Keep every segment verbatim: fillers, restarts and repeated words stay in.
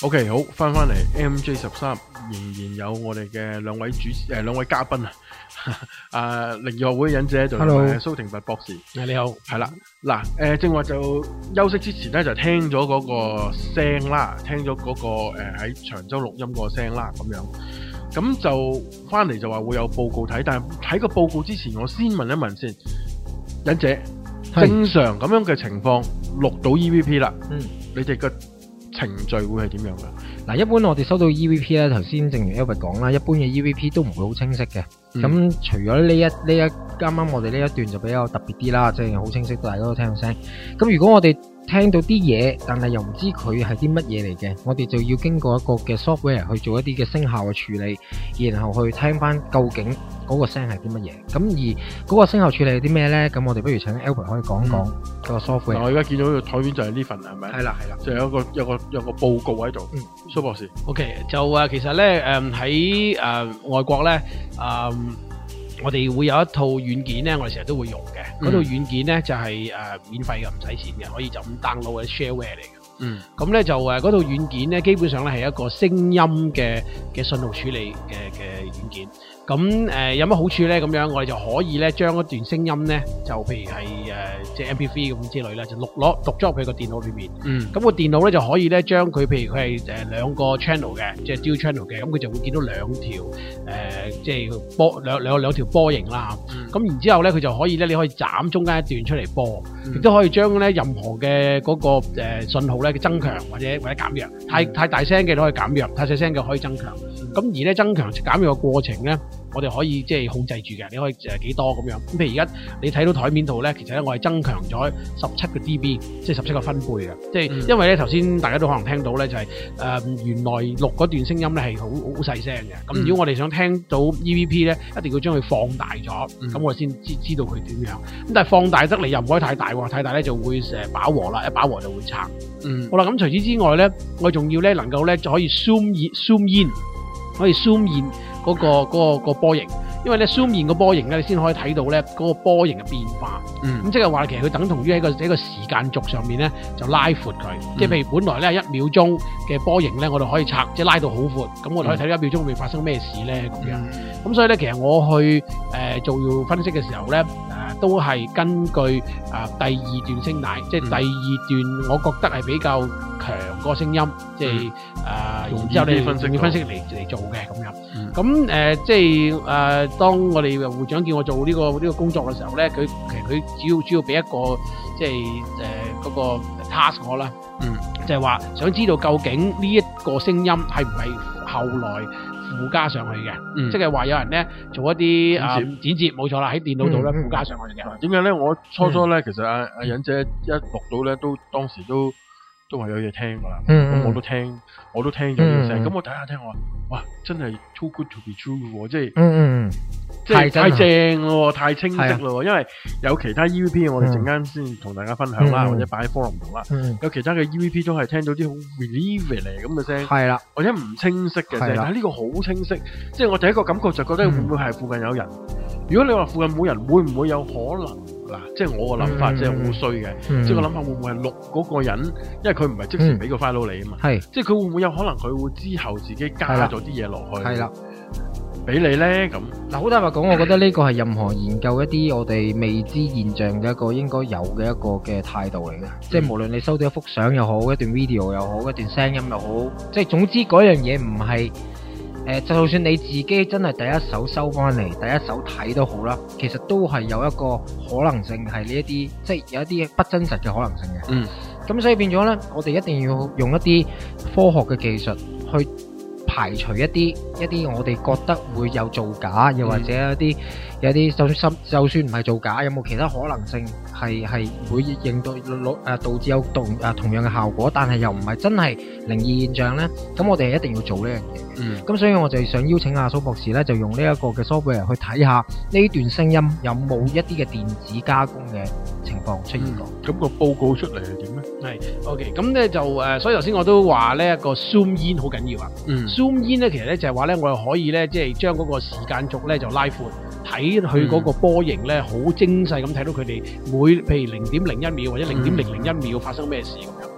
OK， 好，翻翻嚟 M J 十三，仍然有我哋嘅兩位主誒兩、呃、位嘉賓啊，啊靈學會忍者喺度，同埋蘇廷拔博士。 你好， 係啦，嗱誒正話就休息之前咧就聽咗嗰個聲啦，聽咗嗰、那個誒喺、呃、長洲錄音個聲啦，咁樣，咁就翻嚟就話會有報告睇，但係喺個報告之前，我先問一問先，忍者正常咁樣嘅情況錄到 E V P 啦，嗯，你哋嘅程序會係點樣㗎？ 嗱，一般我哋收到 E V P 咧，頭先正如 Albert 講啦，一般嘅 E V P 都唔會好清晰嘅。咁、嗯、除咗呢一呢一啱啱我哋呢一段就比較特別啲啦，即係好清晰，大家都聽到聲。咁如果我哋聽到啲嘢，但係又唔知佢係啲乜嘢嚟嘅，我哋就要經過一個嘅 software 去做一啲嘅聲效嘅處理，然後去聽翻究竟嗰個聲係啲乜嘢。咁而嗰個聲效處理係啲咩咧？咁我哋不如請 Albert 可以講講個 software。 我而家見到個台面就係呢份係咪？ 係啦係啦， 就有一個有個有個報告喺度。嗯，蘇博士。 OK， 就啊，其實咧誒喺誒外國咧誒。嗯我哋會有一套軟件咧，我哋成日都會用嘅。嗰、嗯、套軟件咧就係、是、誒、呃、免費嘅，唔使錢嘅，可以就咁 download 嘅 shareware 嚟嘅。嗯，咁咧就誒嗰套軟件咧，基本上咧係一個聲音嘅嘅信號處理嘅嘅軟件。咁誒、呃、有乜好處咧？咁樣我哋就可以咧將一段聲音咧，就譬如係誒即係 M P 三 咁之類啦，就錄攞錄咗入去個電腦裏面。嗯，咁、那個電腦咧就可以咧將佢譬如佢係誒兩個 channel 嘅，即係 dual channel 嘅，咁佢就會見到兩條誒、呃、即係波兩兩兩條波形啦。咁、嗯、然之後咧，佢就可以咧，你可以斬中間一段出嚟播，亦、嗯、都可以將咧任何嘅嗰個誒信號咧增強或者或者減弱。太太大聲嘅都可以減弱，太細聲嘅可以增強。咁、嗯、而咧增強減弱嘅過程咧，我哋可以即係控制住嘅，你可以誒幾多咁樣。咁譬如而家你睇到台面圖咧，其實咧我係增強咗十七個 D B， 即係十七個分貝嘅。即係、嗯、因為咧頭先大家都可能聽到咧，就係、是、誒、呃、原來錄嗰段聲音咧係好好細聲嘅。咁、嗯、如果我哋想聽到 E V P 咧，一定要將佢放大咗，咁、嗯、我哋先知知道佢點樣。咁但係放大得嚟又唔可以太大喎，太大咧就會誒飽和啦，一飽和就會拆。嗯，好啦，咁除此之外咧，我仲要咧能夠咧就可以 zoom in zoom in，可以 zoom in 嗰、那個嗰、那個、那個波形，因為咧 zoom in 個波形咧，你先可以睇到咧嗰個波形嘅變化。嗯，咁即係話其實佢等同於喺個喺個時間軸上面咧就拉闊佢。嗯、即係譬如本來咧一秒鐘嘅波形咧，我哋可以拆即係拉到好闊，咁我哋可以睇到一秒鐘會發生咩事咧咁樣。咁、嗯、所以咧，其實我去誒、呃、做分析嘅時候咧，誒、呃、都係根據誒、呃、第二段聲帶，即係第二段我覺得係比較強個聲音，即係誒然之後你分析要分析嚟嚟做嘅咁樣。咁、嗯、誒、呃、即係誒、呃、當我哋會長叫我做呢、這個呢、這個工作嘅時候咧，佢其實佢主要主要俾一個即係誒嗰個 task 我啦，嗯，就係、是、話想知道究竟呢一個聲音係唔係後來附加上去嘅，嗯、即係話有人咧做一啲誒剪接，冇錯啦，喺電腦度咧附加上去嘅。 點解咧？我初初咧、嗯，其實阿阿忍者一錄到咧，都當時都都係有嘢聽㗎啦。咁、嗯、我都聽，我都聽咗呢個聲。咁、嗯、我睇下聽我話，哇，真係 too good to be true 喎！即係，嗯嗯，即係太正咯，太清晰咯。因為有其他 E V P， 我哋陣間先同大家分享啦、嗯，或者擺喺 forum 度啦。有其他嘅 E V P 都係聽到啲好 relieving 嚟咁嘅聲，係啦，或者唔清晰嘅聲。但係呢個好清晰，即係我第一個感覺就覺得會唔會係附近有人？嗯、如果你話附近冇人，會唔會有可能？嗱，即係我個諗法，即係好衰嘅。即係個諗法會唔會係錄嗰個人？因為佢唔係即時俾個 file 你啊嘛。係，即係佢會唔會有可能佢會之後自己加咗啲嘢落去？係啦，俾你咧咁。嗱，好坦白講，我覺得呢個係任何研究一啲我哋未知現象嘅一個應該有嘅一個嘅態度嚟嘅。即係無論你收到一幅相又好，一段 video 又好，一段聲音又好，即係總之嗰樣嘢唔係。誒，就算你自己真係第一手收翻嚟，第一手睇都好啦，其實都係有一個可能性係呢一啲，即係有一啲不真實嘅可能性嘅。嗯，咁所以變咗咧，我哋一定要用一啲科學嘅技術去排除一啲一啲我哋覺得會有造假，又或者一啲、嗯、有啲就算就算唔係造假，有冇其他可能性係係會應到誒導致有同誒同樣嘅效果，但係又唔係真係靈異現象咧？咁我哋係一定要做呢樣嘢。嗯，咁所以我就想邀請阿蘇博士咧，就用呢一個嘅 software 去睇下呢段聲音有冇一啲嘅電子加工嘅情況出現過。咁、嗯那個報告出嚟係點咧？係 OK， 咁咧就誒、呃，所以頭先我都話呢一個 zoom in 好緊要啊。嗯 ，zoom in 咧其實咧就係話咧，我哋可以咧即係將嗰個時間軸咧就拉闊，睇佢嗰個波形咧好精細咁睇到佢哋每譬如零點零一秒或者零點零零一秒發生咩事咁樣。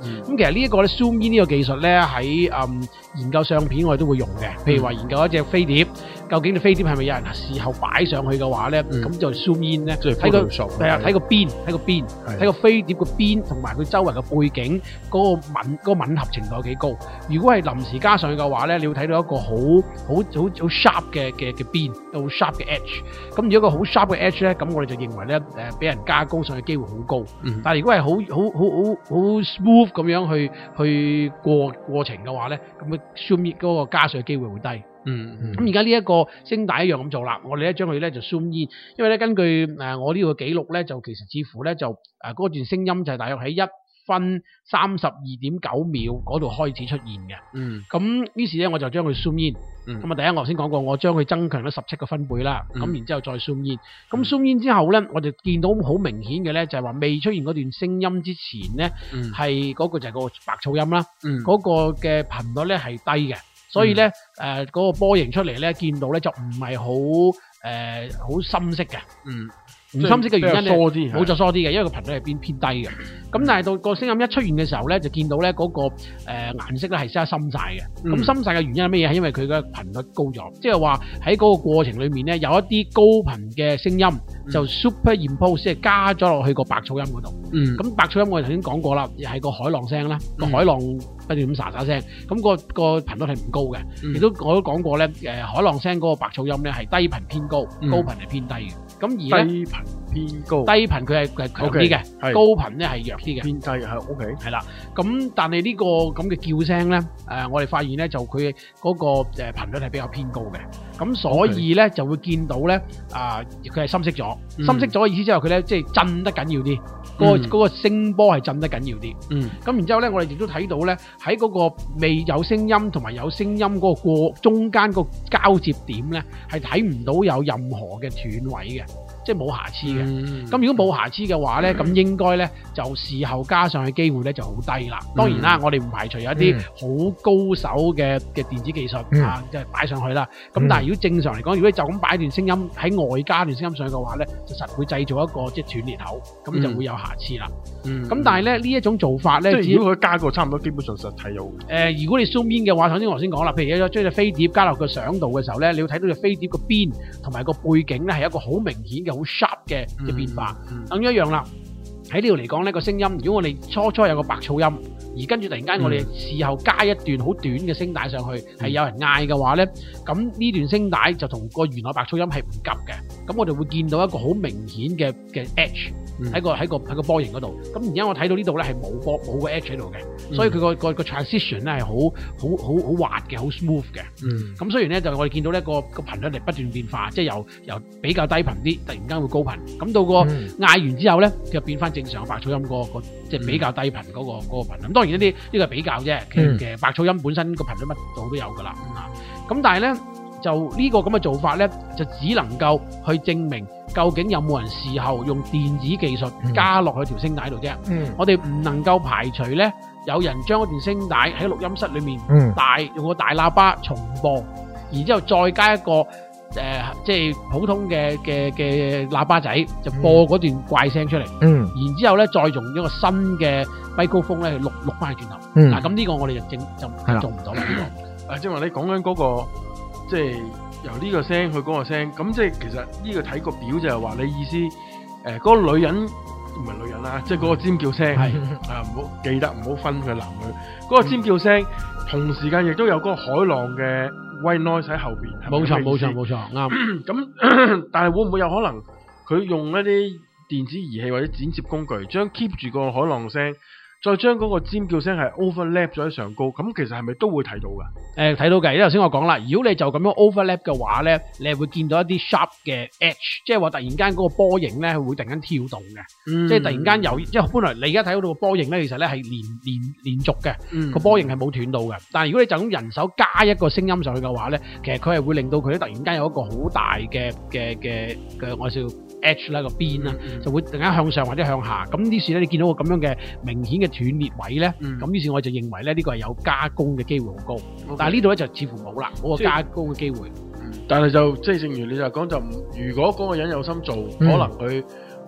咁其實呢一個咧 zoom in 呢個技術咧喺誒研究相片我哋都會用嘅，譬如話研究一隻飛碟，究竟隻飛碟係咪有人事後擺上去嘅話咧，咁、嗯、就 zoom in 咧，睇個係啊，睇個邊，睇個邊，睇個飛碟個邊同埋佢周圍嘅背景嗰、嗰個吻嗰、嗰個吻合程度有幾高。如果係臨時加上去嘅話咧，你會睇到一個好好好好 sharp 嘅嘅嘅邊，好 sharp 嘅 edge。咁如果個好 sharp 嘅 edge 咧，咁我哋就認為咧誒俾人加工上去機會好高。嗯、但係如果係好好好好好 smooth 咁樣去去過過程嘅話咧，咁佢 zoom in 嗰個加上嘅機會會低。嗯，咁而家呢一個聲帶一樣咁做啦，我哋咧將佢咧就 zoom in，因為咧根據誒、呃、我呢個記錄咧，就其實似乎咧就誒嗰、呃、段聲音就係大約喺一分三十二點九秒嗰度開始出現嘅。嗯，咁於是咧我就將佢 zoom in。嗯，咁啊第一我頭先講過，我將佢增強咗十七個分貝啦。咁、嗯、然之後再 zoom in，咁 zoom in 之後咧，我就見到好明顯嘅咧，就係話未出現嗰段聲音之前咧，係、嗯、嗰個就係個白噪音啦。嗰、嗯嗰個嘅頻率咧係低嘅。所以咧，誒、嗯、嗰、呃那個波形出嚟咧，見到咧就唔係好誒好深色嘅，嗯，唔深色嘅原因咧，冇就疏啲嘅，因為個頻率係偏偏低嘅。咁、嗯、但係到個聲音一出現嘅時候咧，就見到咧嗰、那個誒顏、呃、色咧係真係深晒嘅。咁、嗯、深晒嘅原因係乜嘢？係因為佢嘅頻率高咗，即係話喺嗰個過程裏面咧，有一啲高頻嘅聲音就 superimpose 即係加咗落去個白噪音嗰度。嗯，咁白噪音我哋頭先講過啦，係個海浪聲啦，個、嗯、海浪不斷咁沙沙聲，咁、那個個頻率係唔高嘅。亦、嗯、都我都講過咧，誒海浪聲嗰個白噪音咧係低頻偏高，嗯、高頻係偏低嘅。咁而咧低頻偏高， 低頻佢係係強啲嘅，okay, 高頻咧係弱啲嘅， 偏低係 OK，係啦。 咁但係呢個咁嘅叫聲咧，誒、呃、我哋發現咧就佢嗰個誒頻率係比較偏高嘅，咁所以咧、okay. 就會見到咧啊佢係深色咗、嗯，深色咗嘅意思之後佢咧即係震得緊要啲，嗰、嗯那個嗰、那個聲波係震得緊要啲。嗯，咁然之後咧我哋亦都睇到咧喺嗰個未有聲音同埋有聲音嗰個過中間個交接點咧係睇唔到有任何嘅斷位嘅。即係冇瑕疵嘅，咁、嗯、如果冇瑕疵嘅話咧，咁、嗯、應該咧就事後加上嘅機會咧就好低啦。當然啦，嗯、我哋唔排除有一啲好高手嘅嘅電子技術、嗯、啊，即係擺上去啦。咁、嗯、但係如果正常嚟講，如果你就咁擺段聲音喺外加段聲音上去嘅話咧，就實會製造一個即係斷裂口，咁、嗯、就會有瑕疵啦。咁、嗯、但係咧呢一種做法咧， 即係如果佢加個差唔多，基本上實體有。誒、 呃，如果你 zoom in 嘅話，頭先我先講啦，譬如一將隻飛碟加落個相度嘅時候咧，你要睇到隻飛碟個邊同埋個背景咧係一個好明顯嘅好 sharp 嘅嘅變化，等、嗯、於、嗯、一樣啦。喺呢度嚟講呢個聲音，如果我哋初初有個白噪音，而跟住突然間我哋事後加一段好短嘅聲帶上去，係、嗯、有人嗌嘅話呢，咁呢段聲帶就同個原來白噪音係唔夾嘅，咁我哋會見到一個好明顯嘅嘅 edge 喺、嗯、個喺個喺個波形嗰度。咁而家我睇到呢度呢係冇波冇個 edge 喺度嘅、嗯，所以佢個個個 transition 咧係好好好好滑嘅，好 smooth 嘅。咁、嗯、雖然呢，就我哋見到呢個個頻率嚟不斷變化，即係由由比較低頻啲，突然間會高頻，咁到個嗌完之後呢，佢就變翻正常嘅白噪音個個即係比較低頻嗰、那個嗰、那個頻率。咁當然一啲呢個係比較啫，其實、嗯、白噪音本身個頻率乜度都有噶啦。咁、嗯、但係咧就呢個咁嘅做法咧，就只能夠去證明究竟有冇人事後用電子技術加落去條聲帶度啫。我哋唔能夠排除咧有人將嗰段聲帶喺錄音室裏面大、嗯、用個大喇叭重播，然之後再加一個。誒、呃，即係普通嘅嘅嘅喇叭仔，就播嗰段怪聲出嚟。嗯，然之後咧，再用一個新嘅咪高峰咧去錄錄翻去轉頭。嗯，嗱，咁呢個我哋就正就做唔到啦。呢、這個誒，即係話你講緊嗰個，即係由呢個聲去嗰個聲，咁即係其實呢個睇個表就係話你意思，誒、呃，嗰、那個女人唔係女人啦，即係嗰個尖叫聲，係啊，唔好記得唔好分佢男女，嗰、那個尖叫聲、嗯、同時間亦都有嗰個海浪嘅。white noise 喺後邊， 冇錯冇錯冇錯，啱。 咁但係會唔會有可能佢用一啲電子儀器或者剪接工具，將 keep 住個海浪聲，再將嗰個尖叫聲係 overlap 咗喺上高，咁其實係咪都會睇到噶？誒、 呃，睇到嘅，因為頭先我講啦，如果你就咁樣 overlap 嘅話咧，你係會見到一啲 sharp 嘅 edge，即係話突然間嗰個波形咧會突然間跳動嘅、嗯，即係突然間由，即係本來你而家睇到個波形咧，其實咧係連連連續嘅，個、嗯、波形係冇斷到嘅。但係如果你就咁人手加一個聲音上去嘅話咧，其實佢係會令到佢咧突然間有一個好大嘅嘅嘅嘅我笑 edge 啦個邊啦，就會突然間向上或者向下。咁於是咧，你見到個咁樣嘅明顯嘅斷裂位咧，咁、嗯、於是我就認為咧呢個係有加工嘅機會好高。Okay. 但係呢度咧就似乎冇啦，冇個加工嘅機會。 但係就即係正如你就講，就如果嗰個人有心做，嗯、可能佢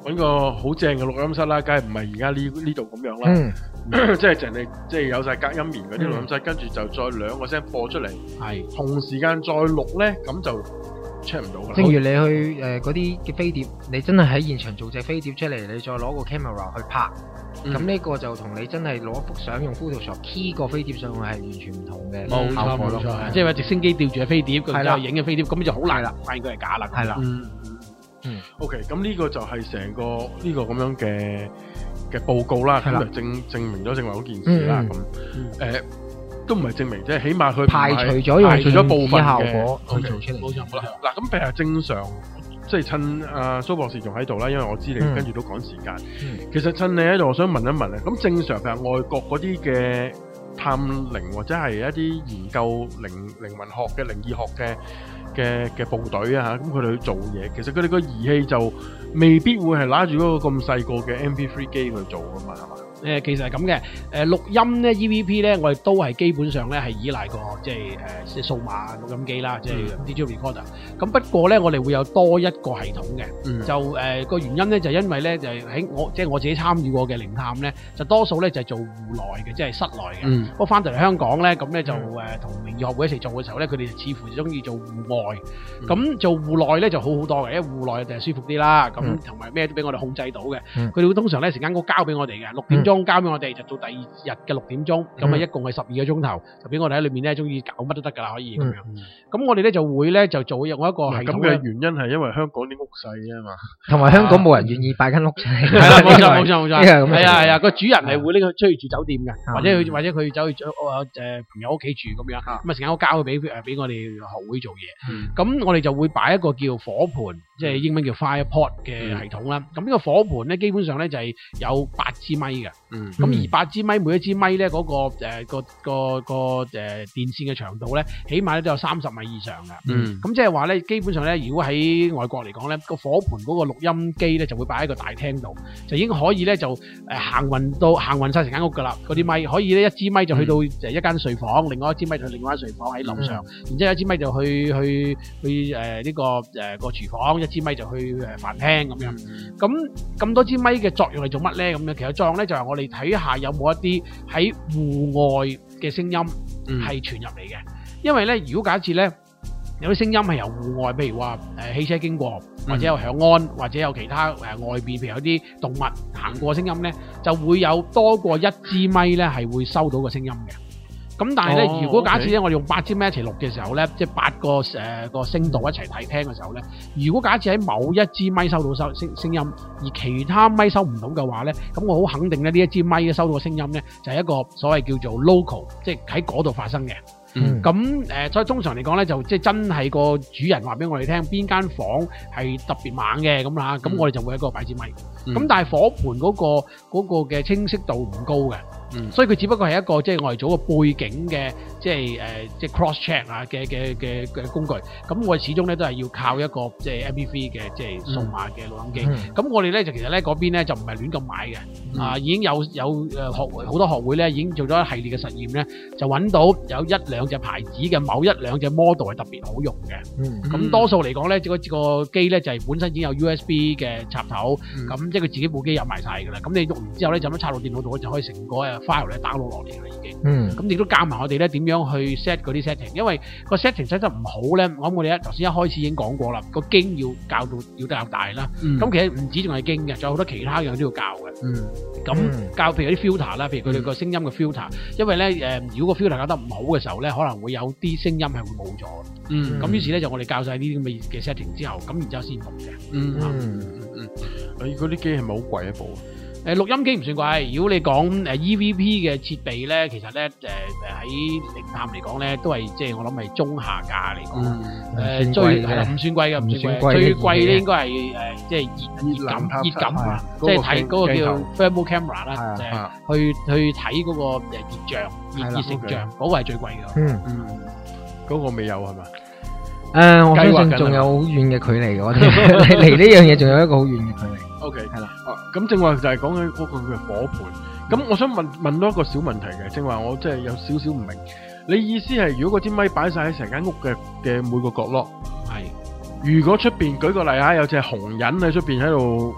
揾個好正嘅錄音室啦，梗係唔係而家呢呢度咁樣啦， 嗯即係人哋即係有晒隔音棉嗰啲錄音室，跟住就再兩個聲播出嚟， 係同時間再錄咧，咁就 check 唔到㗎啦。 正如你去誒嗰啲嘅飛碟，你真係喺現場做隻飛碟出嚟，你再攞個 camera 去拍，咁呢、嗯、個就同你真係攞幅相用 Photoshop key 個飛碟上去係完全唔同嘅冇錯冇錯，即係話直升機吊住嘅飛碟，佢就影嘅飛碟，咁就好難啦，發現佢係假啦。 係啦， 嗯嗯 OK， 咁呢個就係成個呢、呢個咁樣嘅嘅報告啦，咁就證證明咗正話嗰件事啦。咁誒、嗯呃、都唔係證明，即係起碼佢排除咗用除咗部分效嘅果去 okay， 做出嚟。 冇錯， 嗱咁譬如正常。即係趁阿蘇博士仲喺度啦，因為我知你跟住都趕時間。嗯、其實趁你喺度，我想問一問咧，咁正常譬如外國嗰啲嘅探靈或者係一啲研究靈靈魂學嘅靈異學嘅嘅嘅部隊啊，咁佢哋去做嘢，其實佢哋個儀器就未必會係拿住嗰個咁細個嘅 M P 三 機去做噶嘛，係嘛？ 誒其實係咁嘅，誒錄音咧 E V P 咧，我哋都係基本上咧係依賴個即係誒即係數碼錄音機啦，即係 digital recorder。咁不過咧，我哋會有多一個系統嘅，嗯、就誒個、呃、原因咧就因為咧就係喺我即係我自己參與過嘅靈探咧，就多數咧就係做戶內嘅，即係室內嘅。嗯、不過翻到嚟香港咧，咁咧就誒同靈異學會一齊做嘅時候咧，佢哋似乎就中意做戶外。咁、嗯、做戶內咧就好好多嘅，因為戶內就係舒服啲啦，咁同埋咩都俾我哋控制到嘅。佢哋、嗯、會通常咧成間屋交俾我哋嘅，六點鐘交俾我哋就到第二日嘅六點鐘，咁啊、嗯、一共係十二個鐘頭，就俾我哋喺裏面咧中意搞乜都得噶啦，可以咁樣。咁、嗯、我哋咧就會咧就做用一個系統。咁嘅原因係因為香港啲屋細啊嘛，同埋香港冇人願意擺間屋出嚟。係啦，冇錯冇錯冇錯。係啊係啊，個主人係會拎佢出去住酒店嘅，或者佢或者佢走去誒朋友屋企住咁樣，咁啊成間屋交俾誒俾我哋學會做嘢。咁、嗯、我哋就會擺一個叫火盆，即係英文叫 firepot 嘅系統啦。咁呢、嗯、個火盆咧，基本上咧就係有八支咪嘅。嗯。咁而八支咪，每一支咪咧嗰個誒個個個誒電線嘅長度咧，起碼咧都有三十米以上嘅。嗯。咁即係話咧，基本上咧，如果喺外國嚟講咧，個火盆嗰個錄音機咧就會擺喺個大廳度，就已經可以咧就誒行運到行運晒成間屋噶啦。嗰啲咪可以咧一支咪就去到誒一間睡房，嗯、另外一支咪就去另外一間睡房喺樓上，嗯、然之後一支咪就去去去誒呢、呃這個誒、呃、個廚房，一支咪就去誒飯廳咁樣。咁咁多支咪嘅作用係做乜咧？咁樣其實作用咧就係我哋睇下有冇一啲喺戶外嘅聲音係傳入嚟嘅。因為咧，如果假設咧有啲聲音係由戶外，譬如話誒汽車經過，或者有響安，或者有其他誒外邊，譬如有啲動物行過聲音咧，就會有多過一支咪咧係會收到個聲音嘅。咁但係咧，哦、如果假設咧，okay. 我哋用八支咪一齊錄嘅時候咧，即係八個誒、呃、個聲道一齊睇聽嘅時候咧，如果假設喺某一支咪收到收聲聲音，而其他咪收唔到嘅話咧，咁我好肯定咧，呢一支咪收到嘅聲音咧，就係、是、一個所謂叫做 local， 即係喺嗰度發生嘅。嗯，咁誒、呃，所以通常嚟講咧，就即係真係個主人話俾我哋聽，邊間房係特別猛嘅咁啦，咁、嗯、我哋就會喺嗰個擺支咪。咁、嗯、但係火盆嗰、嗰個嗰、嗰個嘅清晰度唔高嘅。嗯、所以佢只不過係一個即係、就是、我哋做個背景嘅即係誒即係 cross check 啊嘅嘅嘅嘅工具。咁我哋始終咧都係要靠一個即係 M P 三嘅即係數碼嘅錄音機。咁、嗯、我哋咧就其實咧嗰邊咧就唔係亂咁買嘅。嗯、啊，已經有有誒學好多學會咧已經做咗一系列嘅實驗咧，就揾到有一兩隻牌子嘅某一兩隻 model 係特別好用嘅。咁、嗯、多數嚟講咧，嗰個機咧就係本身已經有 U S B 嘅插頭，咁、嗯、即係佢自己部機有埋晒㗎啦。咁你錄完之後咧就咁插落電腦度，就可以成個 file 咧 download 落嚟啦已經。嗯。咁亦都教埋我哋咧點樣去 set 嗰啲 setting， 因為個 setting set 得唔好咧，我諗我哋一頭先一開始已經講過啦，個經要校到要較大啦。咁、嗯、其實唔止仲係經嘅，仲有好多其他樣都要校嘅。嗯。咁校譬如啲 filter 啦，譬如佢哋個聲音嘅 filter，因為咧誒，如果個 filter 校得唔好嘅時候咧，可能會有啲聲音係會冇咗。嗯。咁於是咧就我哋校晒呢啲咁嘅嘅 setting 之後，咁然之後先錄嘅。嗯嗯嗯嗯。 誒，嗰啲機係咪好貴一部啊？ 誒錄音機唔算貴，如果你講誒 E V P 嘅設備咧，其實咧誒誒喺靈探嚟講咧，都係即係我諗係中下價嚟講。誒最係啦，唔算貴嘅，唔算貴。最貴咧應該係誒即係熱熱感熱感，即係睇嗰個叫 thermal camera 啦，就係去去睇嗰個誒熱像熱熱成像，嗰個係最貴嘅。嗯嗯， 嗰個未有係嘛？ 誒，我相信仲有好遠嘅距離嘅，我哋離呢樣嘢仲有一個好遠嘅距離。 O K， 係啦。咁正話就係講緊嗰個叫火盆。咁我想問問多一個小問題嘅，正話我即係有少少唔明。你意思係如果嗰支咪擺晒喺成間屋嘅嘅每個角落，係。如果出邊舉個例啊，有隻紅人喺出邊喺度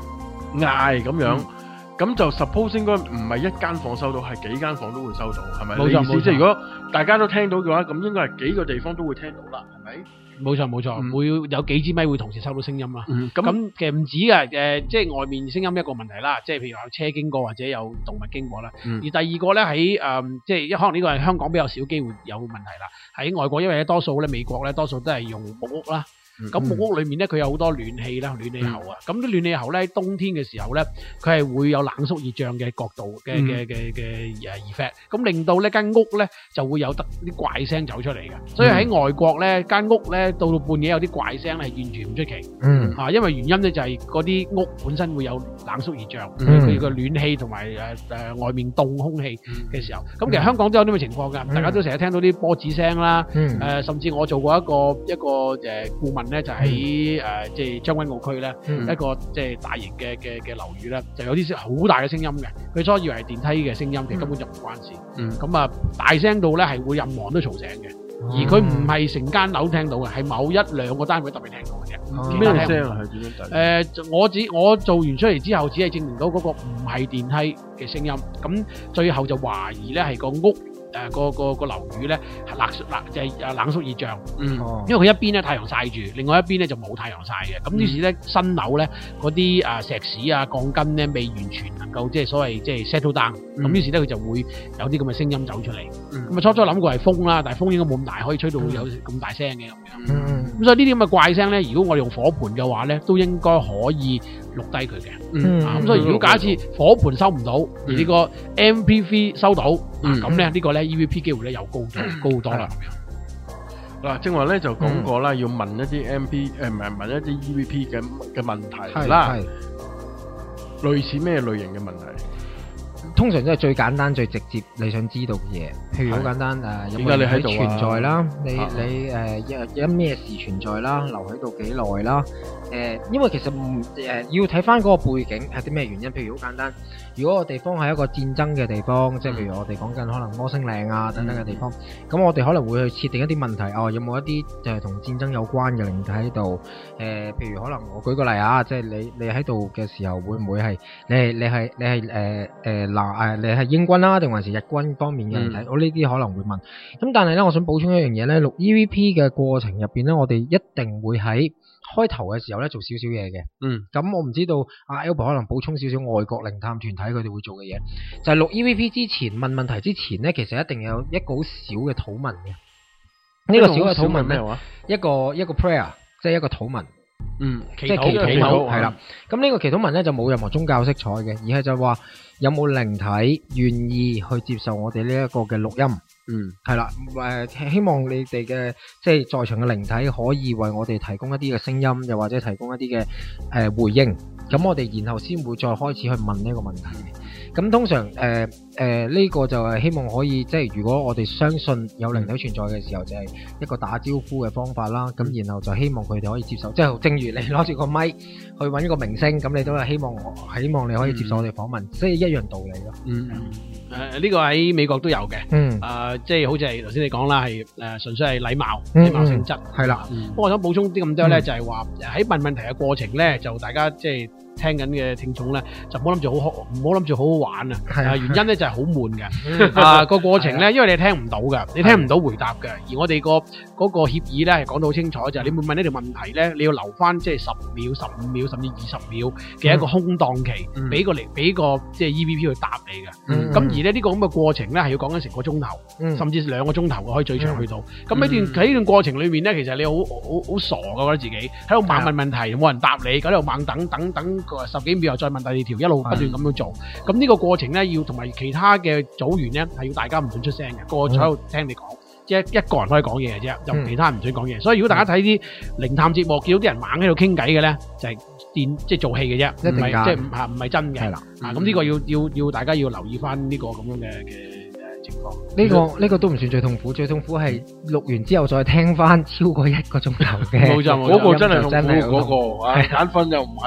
嗌咁樣。 嗯咁就 suppose 應該唔係一間房收到，係幾間房都會收到，係咪？ 冇錯冇錯。 即係如果大家都聽到嘅話，咁應該係幾個地方都會聽到啦，係咪？ 冇錯冇錯，會有幾支咪會同時收到聲音啦。 嗯， 咁咁其實唔止嘅，誒，即係外面聲音一個問題啦，即係譬如話有車經過或者有動物經過啦。 嗯、 而第二個咧喺誒，即係一可能呢個係香港比較少機會有問題啦。喺外國因為多數咧美國咧多數都係用木屋啦。咁木屋裏面咧，佢有好多暖氣啦、暖氣喉啊。咁啲暖氣喉咧，冬天嘅時候咧，佢係會有冷縮熱脹嘅角度嘅嘅嘅嘅誒 effect，咁令到呢間屋咧就會有得啲怪聲走出嚟嘅。所以喺外國咧，間屋咧到到半夜有啲怪聲咧係完全唔出奇。嗯。啊，因為原因咧就係嗰啲屋本身會有冷縮熱脹，佢個暖氣同埋誒誒外面凍空氣嘅時候。咁其實香港都有啲咁嘅情況㗎，大家都成日聽到啲波子聲啦。嗯。誒，甚至我做過一個一個誒顧問。咧就喺誒即係將軍澳區咧，一個即係大型嘅嘅嘅樓宇咧，就有啲好大嘅聲音嘅。佢初以為係電梯嘅聲音，其實根本就唔關事。咁啊，大聲到咧係會任何人都嘈醒嘅，而佢唔係成間樓聽到嘅，係某一兩個單位特別聽到嘅啫。 咩聲啊？係點樣？ 誒，我只我做完出嚟之後，只係證明到嗰個唔係電梯嘅聲音。咁最後就懷疑咧係個屋。誒個個個樓宇咧係冷冷就係誒冷縮熱脹，嗯，因為佢一邊咧太陽曬住，另外一邊咧就冇太陽曬嘅，咁於是咧新樓咧嗰啲誒石屎啊鋼筋咧未完全能夠即係所謂即係 settle down，咁於是咧佢就會有啲咁嘅聲音走出嚟，咁啊初初諗過係風啦，但係風應該冇咁大，可以吹到有咁大聲嘅咁樣，咁所以呢啲咁嘅怪聲咧，如果我哋用火盤嘅話咧，都應該可以錄低佢嘅，嗯，咁所以如果假設火盤收唔到，而呢個 M P three 收到，嗱咁咧呢個咧。E V P 機會咧又高咗，高好多啦咁樣。嗱，正話咧就講過啦，要問一啲 M P 誒唔係問一啲 E V P 嘅嘅問題啦。類似咩類型嘅問題？ 通常都係最簡單、最直接你想知道嘅嘢，譬如好簡單誒，有冇人喺度存在啦？你你誒因咩事存在啦？留喺度幾耐啦？誒，因為其實唔誒要睇翻嗰個背景係啲咩原因。譬如好簡單，如果個地方係一個戰爭嘅地方，即係譬如我哋講緊可能摩星嶺啊等等嘅地方，咁我哋可能會去設定一啲問題。哦，有冇一啲就係同戰爭有關嘅靈體喺度？誒，譬如可能我舉個例啊，即係你你喺度嘅時候，會唔會係你係你係你係誒誒嗱誒你係英軍啦，定還是日軍方面嘅靈體？我呢啲可能會問。咁但係咧，我想補充一樣嘢咧，錄 E V P 嘅過程入邊咧，我哋一定會喺開頭嘅時候咧做少少嘢嘅，嗯，咁我唔知道阿 Albert 可能補充少少外國靈探團體佢哋會做嘅嘢，就係、是、錄 E V P 之前問問題之前咧，其實一定有一個好少嘅禱文嘅，呢、這個小嘅禱文咩話？一個一個 prayer， 即係一個禱文，嗯，即係祈禱係啦。咁呢個祈禱文咧就冇任何宗教色彩嘅，而係就話有冇靈體願意去接受我哋呢一個嘅錄音。嗯，係啦，誒、呃，希望你哋嘅即係在場嘅靈體可以為我哋提供一啲嘅聲音，又或者提供一啲嘅誒回應，咁我哋然後先會再開始去問呢個問題。咁通常誒誒呢個就係希望可以即係如果我哋相信有靈體存在嘅時候，就係一個打招呼嘅方法啦。咁然後就希望佢哋可以接受，即係正如你攞住個咪去揾一個明星，咁你都係希望我希望你可以接受我哋訪問，即係一樣道理咯。嗯嗯，誒、呃、呢、這個喺美國都有嘅。嗯，誒、呃、即係好似係頭先你講啦，係誒、呃、純粹係禮貌、禮貌性質係啦。不過我想補充啲咁多咧，就係話喺問問題嘅過程咧，就大家即係聽緊嘅聽眾咧，就唔好諗住好好，唔好諗住好好玩啊！係啊，原因咧就係好悶嘅。啊個過程咧，因為你聽唔到㗎，你聽唔到回答嘅。而我哋個嗰個協議咧係講到好清楚，就係你會問呢條問題咧，你要留翻即係十秒、十五秒甚至二十秒嘅一個空檔期，俾個嚟俾個即係 E V P 去答你嘅。咁而咧呢個咁嘅過程咧係要講緊成個鐘頭，甚至兩個鐘頭嘅可以最長去到。咁呢段喺呢段過程裏面咧，其實你好好好傻㗎，覺得自己喺度猛問問題，冇人答你，喺度猛等等等十幾秒後再問第二條，一路不斷咁樣做。咁呢個過程咧，要同埋其他嘅組員咧，係要大家唔准出聲嘅，個個喺度聽你講，即係一個人可以講嘢嘅啫，就其他人唔准講嘢。所以如果大家睇啲靈探節目，見到啲人猛喺度傾偈嘅咧，就係電即係做戲嘅啫，唔係即係唔係唔係真嘅。係啦，啊咁呢個要要要大家要留意翻呢個咁樣嘅嘅。呢、這個呢、這個都唔算最痛苦，最痛苦係錄完之後再聽翻超過一個鐘頭嘅。冇錯，嗰、那個真係痛苦，嗰、那個啊眼瞓又唔係，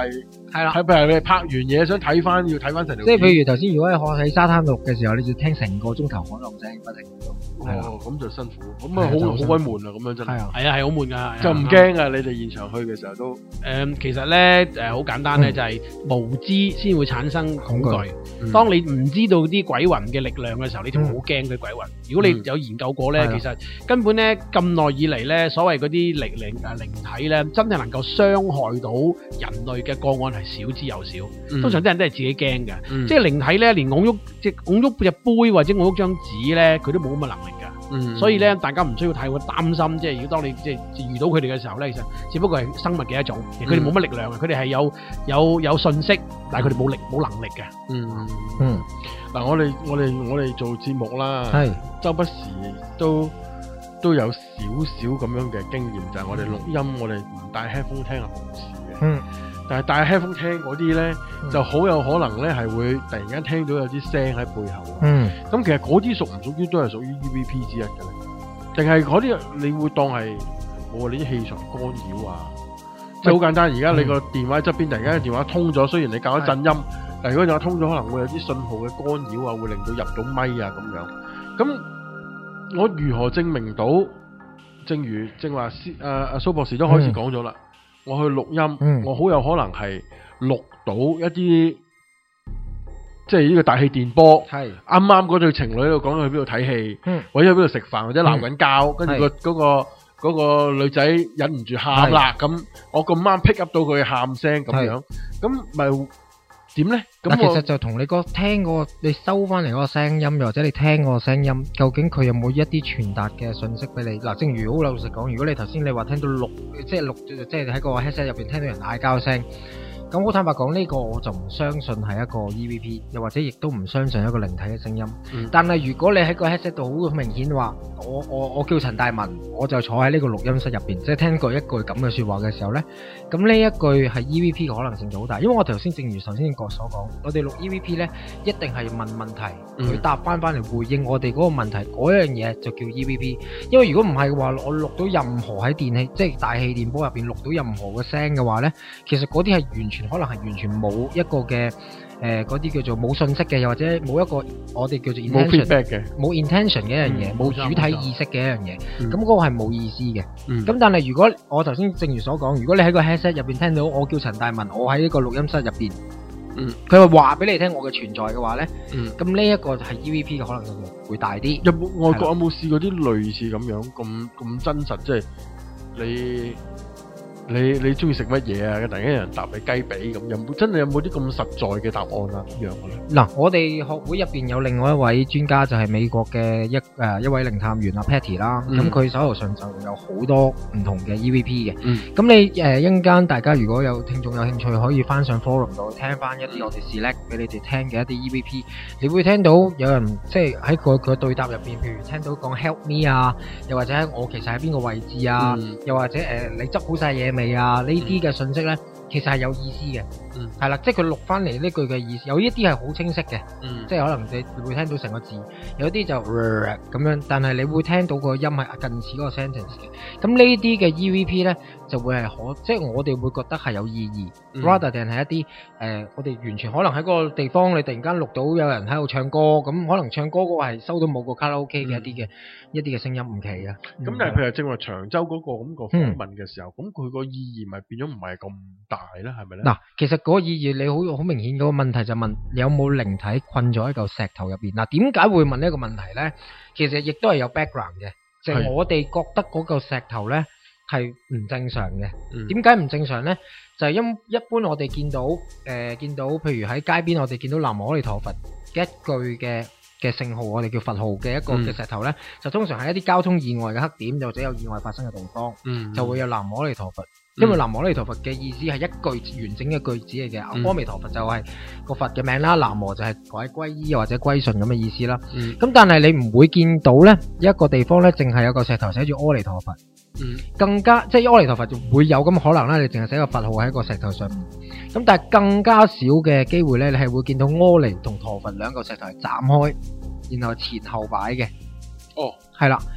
係啦， 係譬如你拍完嘢想睇翻，要睇翻成條片。 即係譬如頭先，如果喺喺沙灘度錄嘅時候，你就聽成個鐘頭海浪聲不停。係啦， 咁就辛苦，咁啊好好鬼悶啊，咁樣真係。 係啊，係啊，係好悶㗎。 就唔驚啊！你哋現場去嘅時候都誒，其實咧誒好簡單咧，就係無知先會產生恐懼。當你唔知道啲鬼魂嘅力量嘅時候，你就好驚佢鬼魂。如果你有研究過咧，其實根本咧咁耐以嚟咧，所謂嗰啲靈靈誒靈體咧，真係能夠傷害到人類嘅個案係少之又少。通常啲人都係自己驚嘅，即係靈體咧，連拱喐即係拱喐隻杯或者拱喐張紙咧，佢都冇咁嘅能力㗎。嗯、所以咧，大家唔需要太過擔心。即係如果當你即係遇到佢哋嘅時候咧，其實只不過係生物嘅一種，佢哋冇乜力量嘅，佢哋係有有有信息，但係佢哋冇力冇能力嘅。 嗯嗯。嗱、嗯，我哋我哋我哋做節目啦，係周不時都都有少少咁樣嘅經驗，就係、是、我哋錄音，我哋唔戴 headphone 聽係冇事嘅。嗯。但係戴 headphone 聽嗰啲咧，嗯、就好有可能咧係會突然間聽到有啲聲喺背後。嗯，咁其實嗰啲屬唔屬於都係屬於 E V P 之一嘅咧？定係嗰啲你會當係冇你啲器材干擾啊？即係好簡單，而家你個電話側邊突然間電話通咗，雖然你校咗震音，但係如果電話通咗，可能會有啲信號嘅干擾啊，會令到入到咪啊咁樣。咁我如何證明到？正如正話，阿阿蘇博士都開始講咗啦。嗯我去錄音，嗯、我好有可能係錄到一啲，即係呢個大氣電波。係啱啱嗰對情侶喺度講去邊度睇戲，嗯、或者去邊度食飯，或者鬧緊交，跟住個嗰個嗰個女仔忍唔住喊啦，咁我咁啱 pick up 到佢喊聲咁樣，咁咪點咧？咁其實就同你個聽個你收翻嚟嗰個聲音，又或者你聽嗰個聲音，究竟佢有冇一啲傳達嘅信息俾你？嗱，正如好老實講，如果你頭先你話聽到錄，即係錄，即係喺個 headset 入邊聽到人嗌交聲。咁好坦白講，呢、這個我就唔相信係一個 E V P， 又或者亦都唔相信一個靈體嘅聲音。嗯、但係如果你喺個 headset 度好明顯話，我我我叫陳大文，我就坐喺呢個錄音室入邊，即係聽過一句咁嘅說話嘅時候呢，咁呢一句係 E V P 嘅可能性就好大。因為我頭先正如頭先個所講，我哋錄 E V P 呢，一定係問問題，佢、嗯、答翻翻嚟回應我哋嗰個問題，嗰樣嘢就叫 E V P。因為如果唔係嘅話，我錄到任何喺電器，即係大氣電波入邊錄到任何嘅聲嘅話呢，其實嗰啲係完全可能係完全冇一個嘅誒嗰啲叫做冇信息嘅，又或者冇一個我哋叫做 intention 冇 feedback 嘅，冇 intention 嘅一樣嘢，冇、嗯、主體意識嘅一樣嘢，咁嗰、嗯、個係冇意思嘅。咁、嗯、但係如果我頭先正如所講，如果你喺個 headset 入邊聽到我叫陳大文，我喺呢個錄音室入邊，佢話話俾你聽我嘅存在嘅話咧，咁呢一個係 E V P 嘅可能性會大啲。有冇外國有冇試過啲類似咁樣咁咁真實？即係你。你你中意食乜嘢啊？突然間有人答你雞髀咁，有冇真係有冇啲咁實在嘅答案啊？咁樣嘅咧？嗱，我哋學會入邊有另外一位專家，就係美國嘅一誒、呃、一位靈探員啊 Patty 啦。咁佢、嗯、手頭上就有好多唔同嘅 E V P 嘅。咁、嗯、你誒一陣間大家如果有聽眾有興趣，可以翻上 forum 度聽翻一啲我哋 select 俾你哋聽嘅一啲 E V P。你會聽到有人即係喺佢佢對答入邊，譬如聽到講 help me 啊，又或者我其實喺邊個位置啊，嗯、又或者誒、呃、你執好晒嘢未啊？呢啲嘅信息咧，其實係有意思嘅，係、嗯、啦，即係佢錄翻嚟呢句嘅意思，有一啲係好清晰嘅，嗯、即係可能你會聽到成個字，有啲就咁、呃、樣，但係你會聽到個音係近似嗰個 sentence 嘅。咁呢啲嘅 E V P 咧，就會係可，即係我哋會覺得係有意義、嗯、rather than 係一啲誒、呃，我哋完全可能喺嗰個地方，你突然間錄到有人喺度唱歌，咁可能唱歌嗰個係收到某個卡拉 OK 嘅一啲嘅、嗯、一啲嘅聲音唔奇啊。咁、嗯、但係譬如正話長洲嗰個咁個訪問嘅時候，咁佢個意義咪變咗唔係咁大咧？係咪咧？嗱，其實嗰個意義你好好明顯，嗰個問題就問你有冇靈體困咗喺嚿石頭入邊？嗱，點解會問呢一個問題咧？其實亦都係有 background 嘅，就係、是、我哋覺得嗰嚿石頭咧係唔正常嘅。點解唔正常咧？就係、是、因一般我哋見到誒、呃、見到，譬如喺街邊我哋見到南無阿彌陀佛嘅一句嘅嘅聖號，我哋叫佛號嘅一個嘅石頭咧，嗯、就通常係一啲交通意外嘅黑點，又或者有意外發生嘅地方，嗯、就會有南無阿彌陀佛。因為南無阿彌陀佛嘅意思係一句完整嘅句子嚟嘅，阿彌陀佛就係個佛嘅名啦，南無就係改歸依或者歸順咁嘅意思啦。咁、嗯、但係你唔會見到咧一個地方咧，淨係有個石頭寫住阿彌陀佛。嗯、更加即係阿彌陀佛就會有咁可能啦，你淨係寫個佛號喺個石頭上面。咁但係更加少嘅機會咧，你係會見到阿彌同陀佛兩個石頭係斬開，然後前後擺嘅。哦，係啦。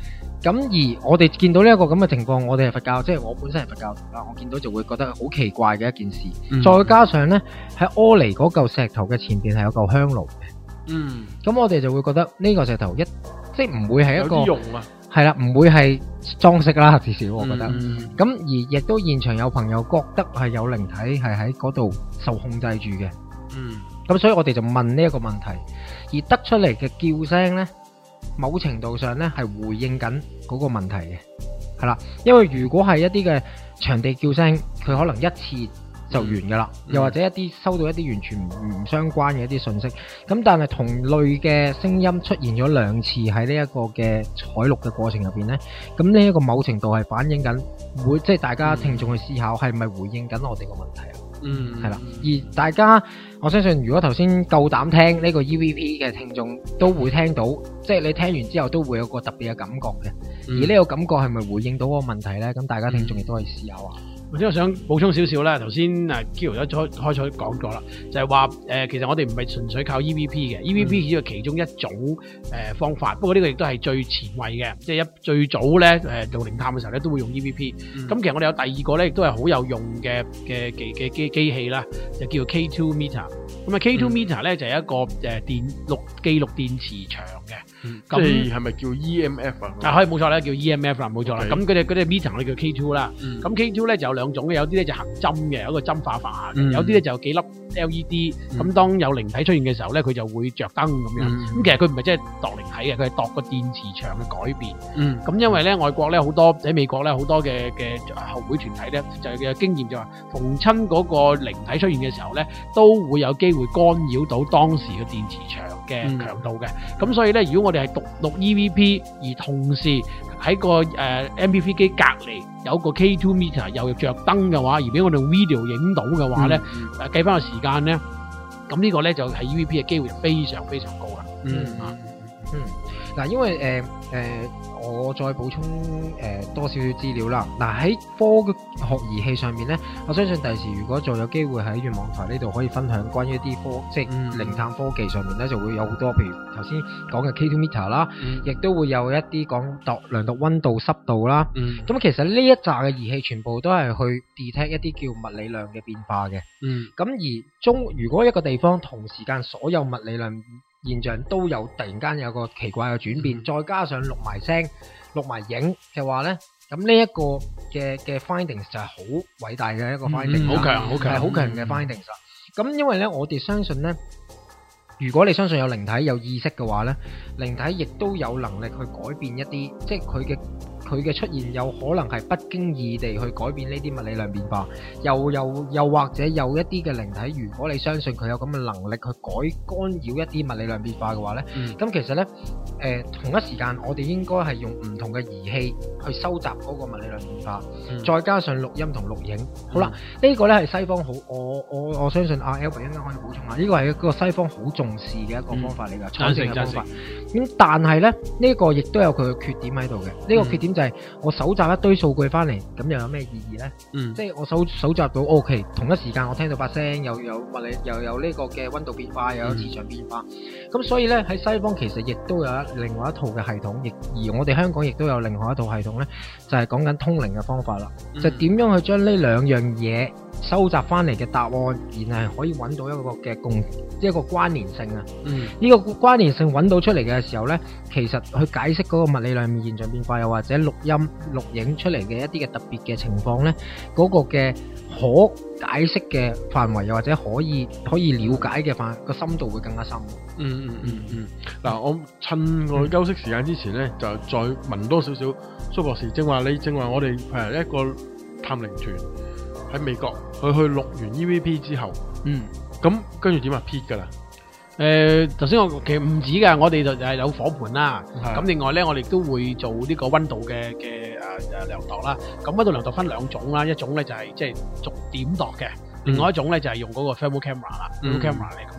咁而我哋見到呢一個咁嘅情況，我哋係佛教，即係我本身係佛教徒啦，我見到就會覺得好奇怪嘅一件事。嗯、再加上呢，喺阿尼嗰嚿石頭嘅前邊係有嚿香爐嘅。嗯。咁我哋就會覺得呢個石頭一即係唔會係一個有啲用啊。係啦，唔會係裝飾啦，至少我覺得。咁、嗯、而亦都現場有朋友覺得係有靈體係喺嗰度受控制住嘅。嗯。咁所以我哋就問呢一個問題，而得出嚟嘅叫聲呢，某程度上呢係回應緊嗰個問題嘅，係啦。因為如果係一啲嘅場地叫聲，佢可能一次就完噶啦，嗯、又或者一啲收到一啲完全唔相關嘅一啲信息。咁但係同類嘅聲音出現咗兩次喺呢一個嘅採錄嘅過程入邊呢，咁呢一個某程度係反映緊，會即係大家聽眾去思考係咪回應緊我哋個問題啊？嗯，係啦。而大家我相信，如果頭先夠膽聽呢個 E V P 嘅聽眾，都會聽到，即係你聽完之後都會有個特別嘅感覺嘅。嗯、而呢個感覺係咪回應到嗰個問題呢？咁大家聽眾亦都可以思考下。 或者我想補充少少啦，頭先誒 Kilo 一開開始講咗啦，就係話誒其實我哋唔係純粹靠 E V P 嘅、嗯、，E V P 只係其中一種誒、呃、方法。不過呢個亦都係最前衛嘅，即係一最早咧誒做靈探嘅時候咧都會用 E V P。咁、嗯、其實我哋有第二個咧，亦都係好有用嘅嘅嘅嘅機機器啦，就叫做 K two meter。咁啊 K two meter 咧就係一個誒電錄記錄電磁場嘅。 嗯、即係係咪叫 E M F 啊？ 啊，可以冇錯啦，叫 E M F 啦，冇錯啦。咁佢哋嗰啲 meter 我哋叫 K two 啦。咁、嗯、K two 咧就有兩種嘅，有啲咧就行針嘅，有一個針化法嘅，嗯、有啲咧就有幾粒 L E D。咁、嗯、當有靈體出現嘅時候咧，佢就會着燈咁樣。咁、嗯、其實佢唔係真係度靈體嘅，佢係度個電磁場嘅改變。咁、嗯、因為咧外國咧好多喺美國咧好多嘅嘅後會團體咧就嘅經驗就話，逢親嗰個靈體出現嘅時候咧，都會有機會干擾到當時嘅電磁場嘅強度嘅。咁、嗯、所以咧，如果我哋係讀錄 E V P， 而同時喺個誒、呃、M P V 機隔離有個 K two meter 又着燈嘅話，而俾我哋 video 影到嘅話咧，誒計翻個時間咧，咁呢個咧就係 E V P 嘅機會非常非常高啦。嗯嗯嗯。嗱，因為誒誒、呃呃，我再補充誒、呃、多少少資料啦。嗱，喺科學儀器上面咧，我相信第時如果仲有機會喺願網台呢度可以分享關於一啲科即係靈探科技上面咧，就會有好多，譬如頭先講嘅 K two meter 啦，亦、嗯、都會有一啲講度量度溫度、濕度啦。咁、嗯、其實呢一紮嘅儀器全部都係去 detect 一啲叫物理量嘅變化嘅。咁、嗯、而中如果一個地方同時間所有物理量現象都有突然間有個奇怪嘅轉變，嗯、再加上錄埋聲、錄埋影嘅話呢，咁呢一個嘅嘅 findings 就係好偉大嘅一個 findings， 好強好強， 係好強嘅 findings。咁、嗯、因為呢，我哋相信呢，如果你相信有靈體有意識嘅話呢，靈體亦都有能力去改變一啲，即係佢嘅。佢嘅出現有可能係不經意地去改變呢啲物理量變化，又又又或者有一啲嘅靈體，如果你相信佢有咁嘅能力去改干擾一啲物理量變化嘅話呢，咁、嗯、其實呢，誒、呃、同一時間我哋應該係用唔同嘅儀器去收集嗰個物理量變化，嗯、再加上錄音同錄影。好啦，呢、嗯、個呢係西方好，我我我相信阿 Albert 應該可以補充下，呢個係一個西方好重視嘅一個方法嚟㗎，產生嘅方法。咁但係呢，呢、呢個亦都有佢嘅缺點喺度嘅，呢、呢個缺點就係我搜集一堆數據翻嚟，咁又有咩意義呢？嗯，即係我搜搜集到 OK， 同一時間我聽到把聲，又有物理，又有呢個嘅溫度變化，又有磁場變化。咁、嗯、所以呢，喺西方其實亦都有一另外一套嘅系統，亦而我哋香港亦都有另外一套系統呢，就係講緊通靈嘅方法啦。嗯、就點樣去將呢兩樣嘢收集翻嚟嘅答案，然後係可以揾到一個嘅共一個關聯性啊。嗯，呢個關聯性揾到出嚟嘅時候呢，其實去解釋嗰個物理量現象變化，又或者錄音錄影出嚟嘅一啲嘅特別嘅情況呢，嗰、嗰個嘅可解釋嘅範圍，又或者可以可以了解嘅範個深度會更加深。 嗯嗯嗯嗯。嗱、嗯，我趁我休息時間之前呢，就再問多少少蘇博士，正話你正話我哋誒一個探靈團喺美國，佢去錄完 E V P 之後，嗯，咁跟住點啊 P 噶啦？ 誒，頭先、呃、我其實唔止㗎，我哋就係有火盤啦。咁的另外咧，我哋都會做呢個溫度嘅嘅誒誒量度啦。咁溫度量度分兩種啦，一種咧就係即係逐點度嘅，嗯、另外一種咧就係用嗰個 thermal camera 啦、嗯、，thermal camera 嚟咁樣嚟嘅。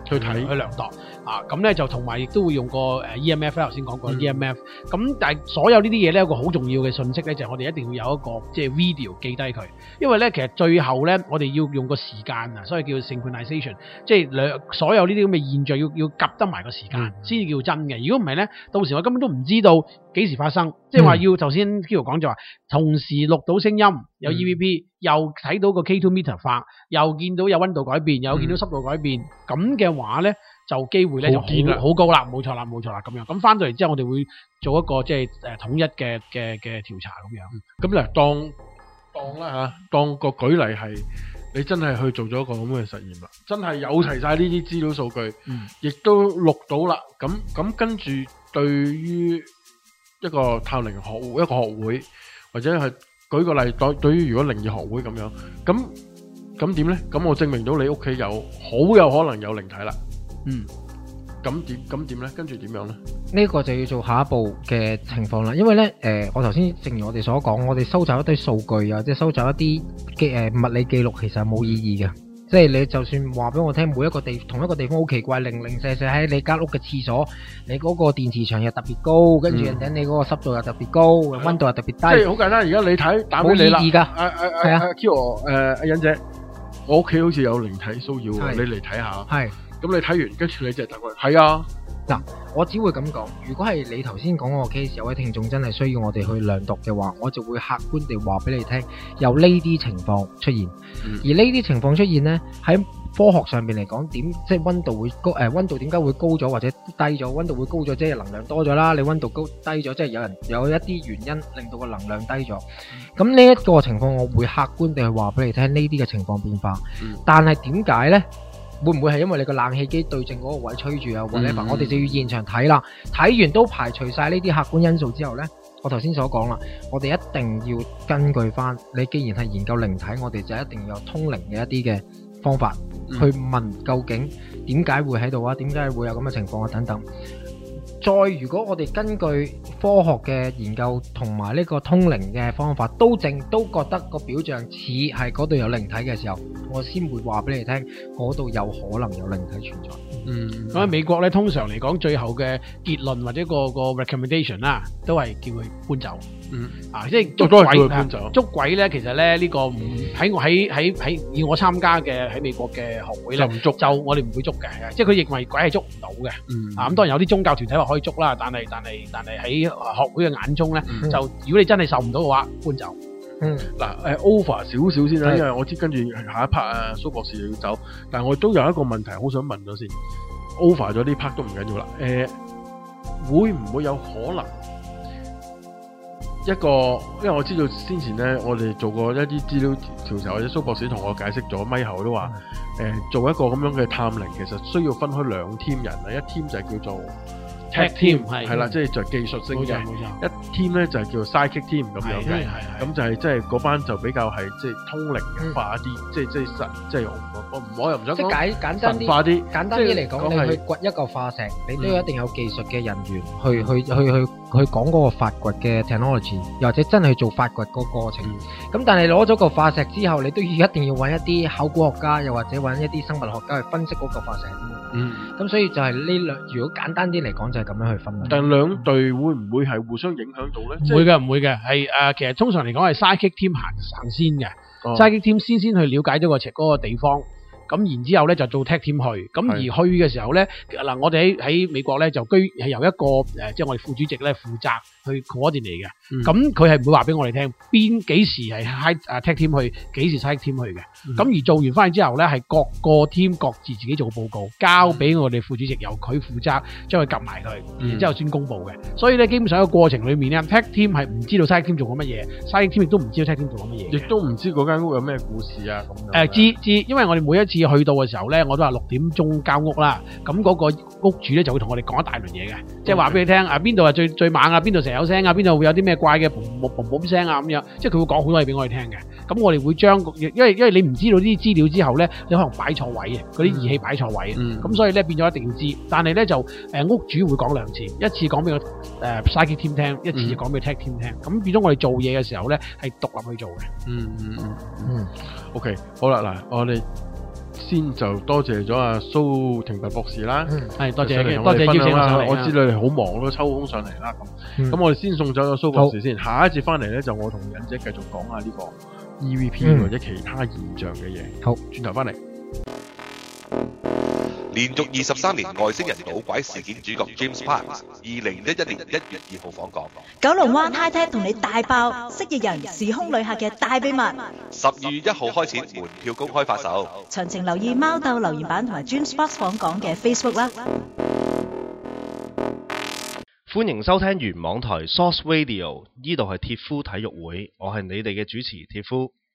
去睇去量度啊，咁咧就同埋亦都會用個誒 E M F 頭先講過 E M F，咁但係所有呢啲嘢咧有個好重要嘅信息咧，就係我哋一定要有一個即係 video 記低佢，因為咧其實最後咧我哋要用個時間啊，所以叫 synchronization， 即係兩所有呢啲咁嘅現象要要夾得埋個時間先至叫真嘅，如果唔係咧，到時我根本都唔知道幾時發生，即係話要頭先 Kilo 講就話同時錄到聲音有 E V P，嗯、又睇到個 K 二 meter 化，又見到有溫度改變，又見到濕度改變，咁嘅、嗯、話咧就機會咧就好好高啦，冇錯啦冇錯啦咁樣，咁翻到嚟之後我哋會做一個即係誒統一嘅嘅嘅調查咁樣， 咁咧當當啦吓，當個舉例係你真係去做咗一個咁嘅實驗啦，真係有齊晒呢啲資料數據，亦、嗯、都錄到啦，咁咁跟住對於一個探靈學一個學會，或者係舉個例，對對於如果靈異學會咁樣，咁咁點咧？咁我證明到你屋企有好有可能有靈體啦。嗯，咁點咁點咧？跟住點樣咧？ 呢個就要做下一步嘅情況啦。因為咧，誒、呃，我頭先正如我哋所講，我哋收集一堆數據啊，即係收集一啲嘅誒物理記錄，其實係冇意義嘅。即係你就算話俾我聽，每一個地同一個地方好奇怪，零零舍舍喺你間屋嘅廁所，你嗰個電磁場又特別高，跟住人哋你嗰個濕度又特別高，溫、嗯、度又特別低。即係好簡單，而家你睇打俾你啦。冇意義噶。誒誒誒，阿 Kilo，誒阿欣姐，我屋企好似有靈體騷擾，你嚟睇下。係。咁你睇完，跟住你就答佢係啊。嗱，我只會咁講。如果係你頭先講嗰個 case，有位聽眾真係需要我哋去量度嘅話，我就會客觀地話俾你聽，有呢啲情況出現。嗯、而呢啲情況出現呢，喺科學上面嚟講，點即係溫度會高？誒、呃，溫度點解會高咗或者低咗？溫度會高咗，即係能量多咗啦。你溫度高低咗，即係有人有一啲原因令到個能量低咗。咁呢一個情況，我會客觀地去話俾你聽呢啲嘅情況變化。嗯、但係點解呢？會唔會係因為你個冷氣機對正嗰個位吹住啊？或者我哋就要現場睇啦，睇完都排除晒呢啲客觀因素之後呢，我頭先所講啦，我哋一定要根據翻你既然係研究靈體，我哋就一定要有通靈嘅一啲嘅方法、嗯、去問究竟點解會喺度啊？點解會有咁嘅情況啊？等等。再如果我哋根據科學嘅研究同埋呢個通靈嘅方法都正都覺得個表象似係嗰度有靈體嘅時候，我先會話俾你聽嗰度有可能有靈體存在。 嗯，咁喺美國咧，通常嚟講最後嘅結論或者個個 recommendation 啦，都係叫佢搬走。嗯，啊，即係捉鬼搬走。捉鬼咧，其實咧呢、這個唔喺我喺喺喺以我參加嘅喺美國嘅學會咧，就唔捉，就我哋唔會捉嘅，即係佢認為鬼係捉唔到嘅。嗯，啊咁當然有啲宗教團體話可以捉啦，但係但係但係喺學會嘅眼中咧，嗯、就如果你真係受唔到嘅話，搬走。 嗯，嗱，誒 over 少少先啦，因為我知跟住下一 part 啊，蘇博士要走，但係我都有一個問題好想問咗先 ，over 咗呢 part 都唔緊要啦，誒、呃，會唔會有可能一個，因為我知道先前咧，我哋做過一啲資料調查，或者蘇博士同我解釋咗，咪後都話，誒、呃，做一個咁樣嘅探靈，其實需要分開兩 team 人啊，一 team 就係叫做Tech team 係係啦，即係就技術性嘅。一 team 咧就係叫做 psychic team 咁樣嘅，咁就係即係嗰班就比較係即係通靈化啲，即係即係神，即係我我唔我又唔想講簡簡單啲， 化啲簡單啲嚟講，你去掘一個化石，你都一定有技術嘅人員去去去去去講嗰個發掘嘅 technology， 又或者真係做發掘個過程。咁但係攞咗個化石之後，你都要一定要揾一啲考古學家，又或者揾一啲生物學家去分析嗰個化石。嗯，咁所以就係呢兩，如果簡單啲嚟講就係咁樣去分。 但兩隊會唔會係互相影響到咧？ 唔會嘅，唔會嘅，係誒，其實通常嚟講係 psychic team 行行先嘅，psychic team 先先去了解咗個赤嗰個地方。咁然之後咧就做 tech team 去，咁而去嘅時候咧，嗱我哋喺喺美國咧就居係由一個誒，即係我哋副主席咧負責去 coordinate 嘅，咁佢係唔會話俾我哋聽邊幾時係 high 誒 tech team 去，幾時 psychic team 去嘅，咁、嗯、而做完翻去之後咧，係各個 team 各自自己做個報告，交俾我哋副主席，由佢負責將佢夾埋佢，嗯、然之後先公佈嘅。所以咧基本上個過程裏面咧 tech team 係唔知道 psychic team 做緊乜嘢 psychic team 亦都唔知道 tech team 做緊乜嘢， 亦都唔知嗰間屋有咩故事啊咁樣。誒、 呃、知知，因為我哋每一次去到嘅時候咧，我都話六點鐘交屋啦。咁嗰個屋主咧就會同我哋講一大輪嘢嘅，即係話俾你聽啊，邊度係最最猛啊，邊度成日有聲啊，邊度會有啲咩怪嘅嘭嘭嘭嘭聲啊咁樣，即係佢會講好多嘢俾我哋聽嘅。咁我哋會將，因為因為你唔知道呢啲資料之後咧，你可能擺錯位嘅，嗰啲儀器擺錯位嘅，咁、嗯、所以咧變咗一定要知。但係咧就誒屋主會講兩次，一次講俾個誒 psychic team 聽，一次就講俾 tech team 聽。咁、嗯、變咗我哋做嘢嘅時候咧係獨立去做嘅。嗯嗯嗯嗯。OK， 好啦嗱，我哋。 先就多謝咗阿蘇廷拔博士啦， 係多謝上嚟多謝邀請我啦。 上嚟。 我知你哋好忙都抽空上嚟啦。咁咁、 嗯、 我哋先送走咗蘇博士先，下一節翻嚟咧就我同忍者繼續講下呢個 E V P、嗯、或者其他現象嘅嘢。好，轉頭翻嚟。 連續二十三年外星人老鬼事件主角 James Parks， 二零一一年一月二號訪港。 九龍灣 High Tech 同你大爆蜥蜴人時空旅客嘅大秘密。 十二月一號開始門票公開發售， 詳情留意貓竇留言板同埋 James Parks 訪港嘅 Facebook 啦。 歡迎收聽原網台 Source Radio， 呢度係鐵夫體育會，我係你哋嘅主持鐵夫。